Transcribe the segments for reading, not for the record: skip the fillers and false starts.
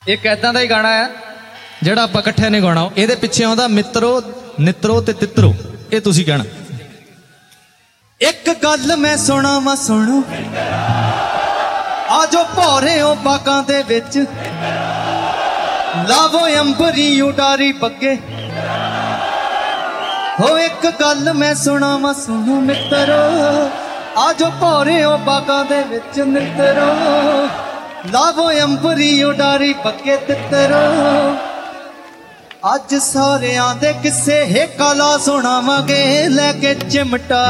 एक ऐदा का ही गाना है ਜਿਹੜਾ ਆਪਾਂ ਇਕੱਠੇ ਨਹੀਂ ਗਾਉਣਾ। ਇਹਦੇ ਪਿੱਛੇ ਆਉਂਦਾ ਮਿੱਤਰੋ ਨਿੱਤਰੋ ਤੇ ਤਿੱਤਰੋ। ਇਹ ਤੁਸੀਂ ਕਹਿਣਾ। ਇੱਕ ਗੱਲ ਮੈਂ ਸੁਣਾਵਾਂ ਸੁਣੋ ਆਜੋ ਭੌਰਿਓ ਬਾਗਾਂ ਦੇ ਵਿੱਚ ਲਾਵੋ ਅੰਬਰੀ ਉਡਾਰੀ ਪੱਗੇ ਹੋ। ਇੱਕ ਗੱਲ ਮੈਂ ਸੁਣਾਵਾਂ ਸੁਣੋ ਮਿੱਤਰੋ ਆਜੋ ਭੌਰਿਓ ਬਾਗਾਂ ਦੇ ਵਿੱਚ ਮਿੱਤਰੋ ਲਾਵੋ ਅੰਬਰੀ ਉਡਾਰੀ ਪੱਗੇ ਤਿੱਤਰੋ। ਅੱਜ ਸਾਰਿਆਂ ਦੇ ਕਿਸੇ ਹੇਕਾਲਾ ਸੁਣਾਵਾਂਗੇ ਲੈ ਕੇ ਚਿਮਟਾ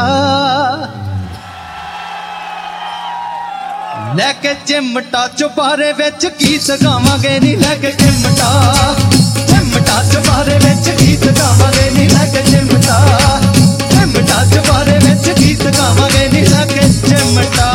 ਲੈ ਕੇ ਚਿਮਟਾ ਚੁਬਾਰੇ ਵਿੱਚ ਗੀਤ ਗਾਵਾਂਗੇ ਨੀ ਲੈ ਕੇ ਚਿਮਟਾ ਚਿਮਟਾ ਚੁਬਾਰੇ ਵਿੱਚ ਗੀਤ ਗਾਵਾਂਗੇ ਨੀ ਲੈ ਕੇ ਚਿਮਟਾ ਚਿਮਟਾ ਚੁਬਾਰੇ ਵਿੱਚ ਗੀਤ ਗਾਵਾਂਗੇ ਨੀ ਲੈ ਕੇ ਚਿਮਟਾ।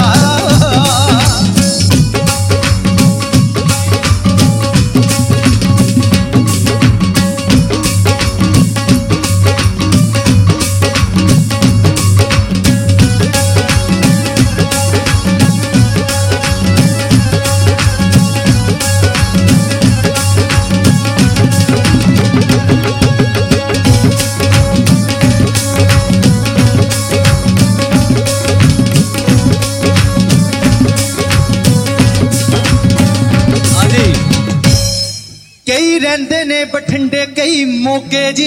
कई रहंदे ने बठिंडे कई मोगे जी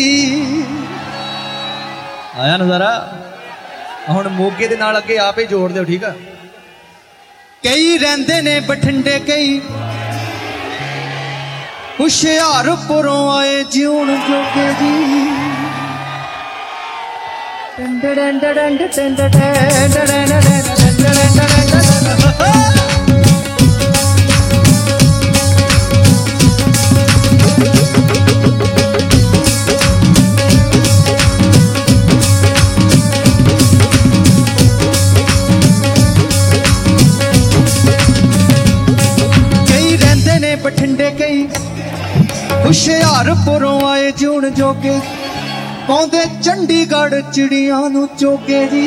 आया नजारा हुण मोगे दे नाल अगे आप ही जोड़ दो ठीक है। कई रहंदे ने बठिंडे कई हुशियारपुरों आए जीउण जोगे जी। बठिंडे कई हुशियारपुरों आए जून जोगे पौंदे चंडीगढ़ चिड़ियां नू चोगे जी।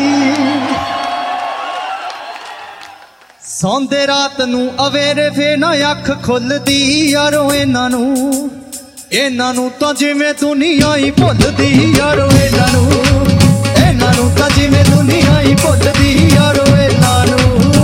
सौंदे रात नू अवेरे फे ना अख खुलदी यारो इन्हां नू तां जिवें दुनिया ही भुलदी यारो इन्हां नू तां जिवें दुनिया ही भुलदी यारो इन्हां नू।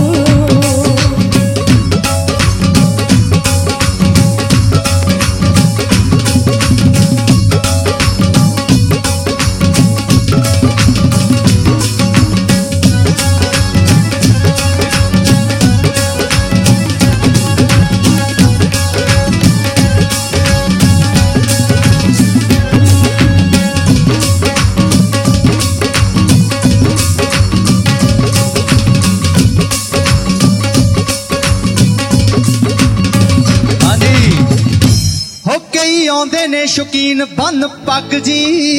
आंदे ने शौकीन बन पग जी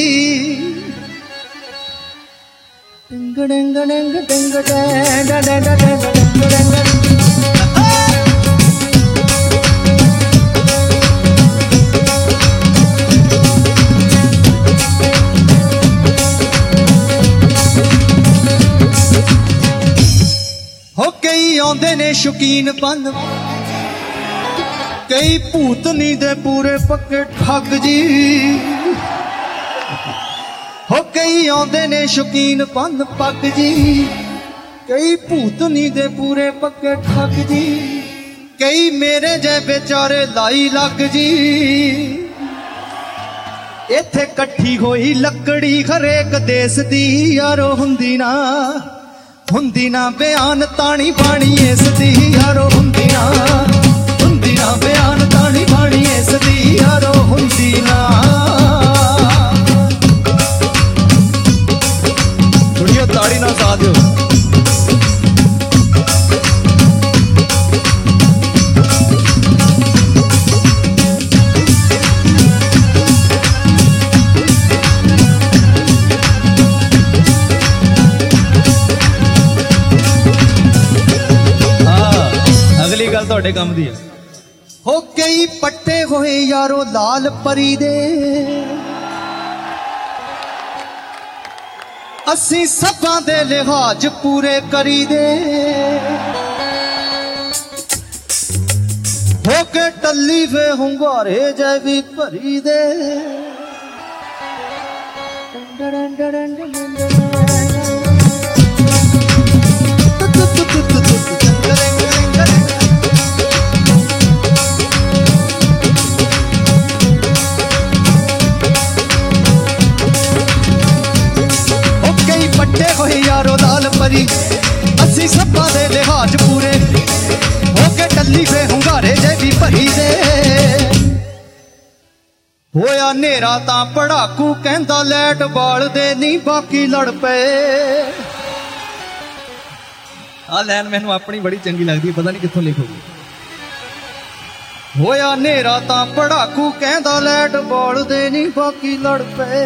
हो कई आंदे ने शौकीन बन कई भूतनी दे पूरे पक्के ठग जी हो। कई आंदे ने शौकीन बन पग जी कई भूतनी दे पूरे पक्के ठग जी। कई मेरे जे बेचारे लाई लग जी इत्थे कट्ठी होई लकड़ी हरेक देश दी यारो हुंदी ना बयान तानी बाणी इस दी यारो हुंदी ना बयान तानी बाणी इस दी यारो हुंदी ना। थोड़ी ताड़ी ना सा दियो। हाँ अगली गल तुहाडे काम दी है। हो कई पट्टे होए यारो लाल परी दे असी सबां दे लिहाज पूरे करी दे। होके टल्ली वे हुंगारे जैवी भरी दे पट्टे होए यारो लाल परी असी सब्बा दे लिहाज पूरे होके टल्ली वे हुंगारे जैवी भरी दे होया नेरा तां पढ़ाकू कहंदा लैट बाल दे नी बाकी लड़ पे आ लैन मैनू अपनी बड़ी चंगी लगदी पता नहीं कित्थों लिखोगी होया नेरा तां पढ़ाकू कहंदा लैट बाल दे नी बाकी लड़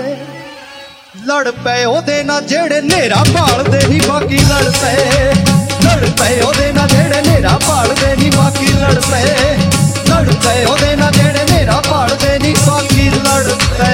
पे ओदे ना जेड़े नेरा भाल दे नी बाकी लड़ पे ओदे ना जेड़े नेरा भाल दे नी बाकी लड़ पे ओदे ना जेड़े नेरा भाल दे नी बाकी लड़ पे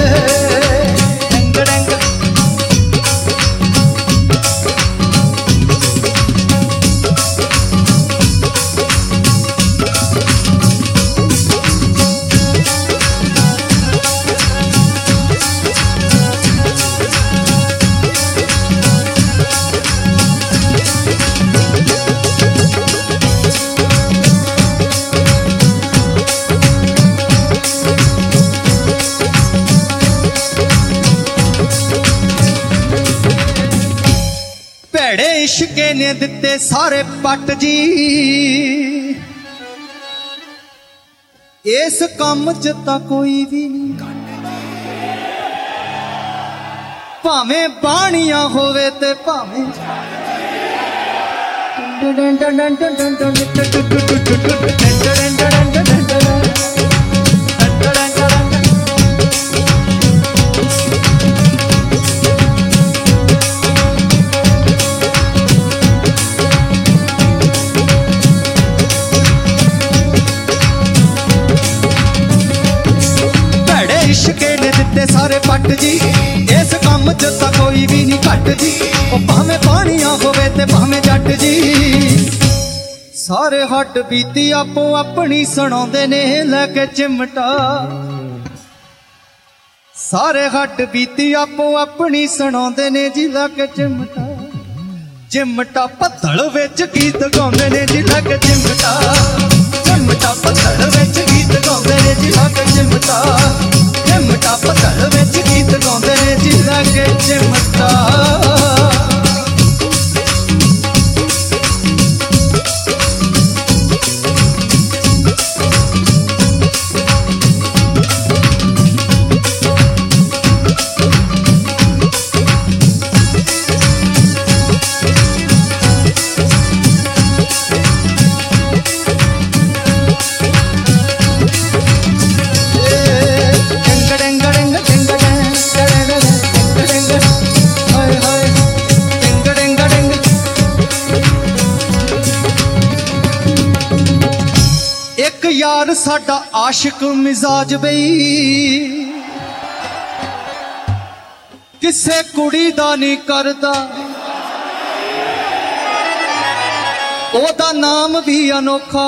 इश्के ने दिते सारे पट जी इस काम च तां कोई भी नहीं भावें बाणियां होवे ते भावें सारे पट जी इस काम च तां कोई भी नहीं घट जी भावें पानियां होवे ते भावें जट जी सारे हट बीती आपो अपनी सुणांदे ने लैके चिमटा सारे हट बीती आपो अपनी सुणांदे ने जी लैके चिमटा पत्तल विच गीत गाउंदे ने जी लैके चिमटा पत्तल विच गीत गाउंदे ने जी लैके चिमटा पत्तल विच गीत गाउंदे ने जी लैके चिमटा यार साडा आशिक मिजाज बई किसे कुड़ी दा नहीं करदा ओदा नाम भी अनोखा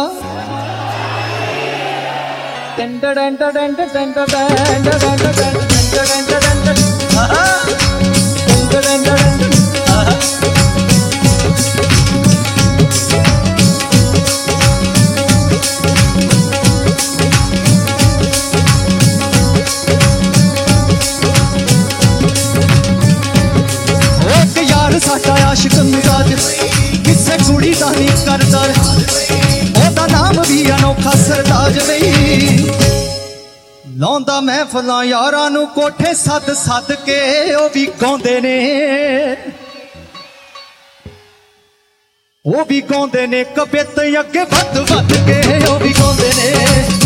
साडा आशिक मिजाज किसे कुड़ी दा नहीं करदा ओदा नाम भी अनोखा सरताज बई लाउंदा महफिलां यारां नू कोठे सद सद के ओ भी गाउंदे ने कवित अगे वध वध के ओ भी गाउंदे ने